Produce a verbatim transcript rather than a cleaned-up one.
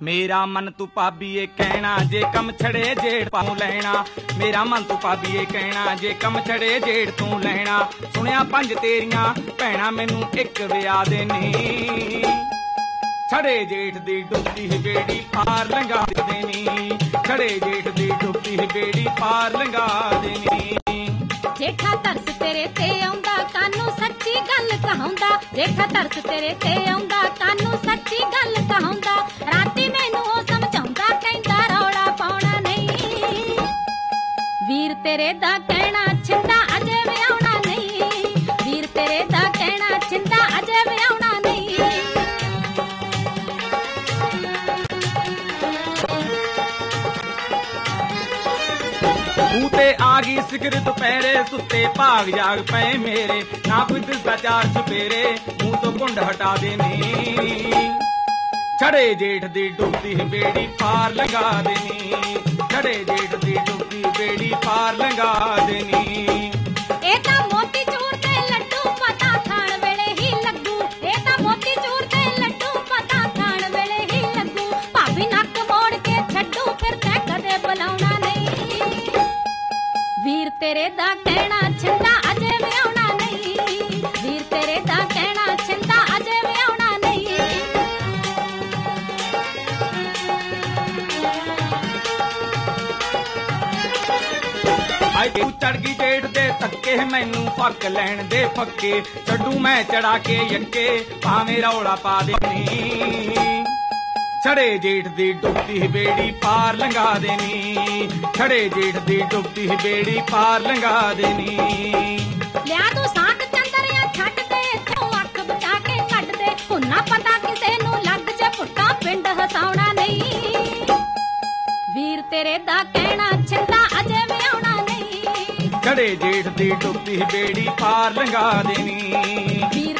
मेरा मन तू भाभीए कहना जे कम छड़े जेड़ पाऊं लैना। मेरा मन तू भाभीए कहना जे कम छड़े जेड़ तू लैना। सुनिया पंज तेरियां भैणां मैनू एक विआह दे नी। छड़े जेठ दी डुबदी बेड़ी पार लंघा देनी। छड़े जेठ दी डुबदी बेड़ी पार लंघा देनी। जेठा तरस तेरे ते आउंदा कानू सच्ची गल कहाउंदा। जेठा तरस तेरे ते आउंदा कानू सच्ची गल कहाउंदा। राती मैनू ओ समझाउंदा कहंदा रौला पाउणा नहीं। वीर तेरे दा कहना छिंदा अजे विआउणा नहीं। वीर तेरे दा कहना छिंदा अजे विआउणा नहीं। तू ते आ गई सिखर दुपहरे सुते भाग जाग पे मेरे। ना कोई दिसदा चार चुपेरे मुंह तो घुंड हटा देनी। छड़े जेठ दी डुबदी बेड़ी पार लंघा देनी। छड़े जेठ दी डुबदी बेड़ी पार लंघा देनी। ए तां मोती चूर ते लड्डू पता खाण वेले ही लगू। ए तां मोती चूर ते लड्डू पता खाण वेले ही लगू। भाभी नक मोड़ के छड्डू फिर तैं कदे बुलाउणा नहीं। वीर तेरे दा कहना छिंदा अजे विआउणा नहीं। वीर तेरे दा कहना छिंदा अजे विआउणा नहीं। हाय तू चढ़ गई जेठ दे धक्के मैनू फक लैण दे फक्के। छड्डू मैं चढ़ा के यक्के भावें रौला पा देनी। छड़े जेठ दी डुबदी बेड़ी पार लंघा देनी। छड़े जेठ दी डुबदी बेड़ी पार लंघा देनी। लिया तू सांग चंदरिया छੱਡ दे इथों अख बचा के छੱਡ दे। हुन्ना पता किसे नू लग जे पुट्टा पिंड हसाउणा नहीं। वीर तेरे दा कहना छिंदा अजे विआउणा नहीं। छड़े जेठ दी डुबदी बेड़ी पार लंघा देनी। वीर